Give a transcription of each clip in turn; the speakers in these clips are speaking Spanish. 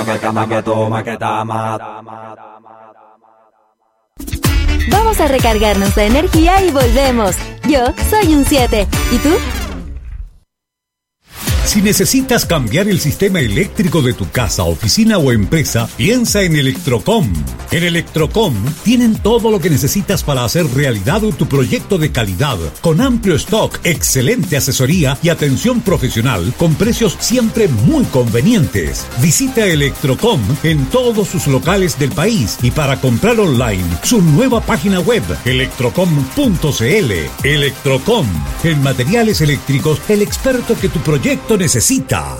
Vamos a recargarnos de energía y volvemos. Yo soy un 7. ¿Y tú? Si necesitas cambiar el sistema eléctrico de tu casa, oficina o empresa, piensa en Electrocom. En Electrocom tienen todo lo que necesitas para hacer realidad tu proyecto de calidad, con amplio stock, excelente asesoría y atención profesional, con precios siempre muy convenientes. Visita Electrocom en todos sus locales del país y para comprar online, su nueva página web, electrocom.cl. Electrocom, en materiales eléctricos, el experto que tu proyecto necesita.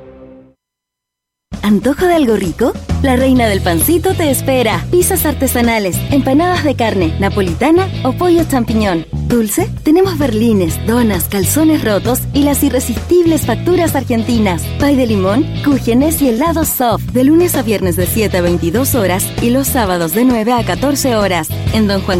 ¿Antojo de algo rico? La reina del pancito te espera. Pizzas artesanales, empanadas de carne, napolitana o pollo champiñón. ¿Dulce? Tenemos berlines, donas, calzones rotos y las irresistibles facturas argentinas. Pay de limón, cúgenes y helados soft. De lunes a viernes de 7 a 22 horas y los sábados de 9 a 14 horas. En Don Juan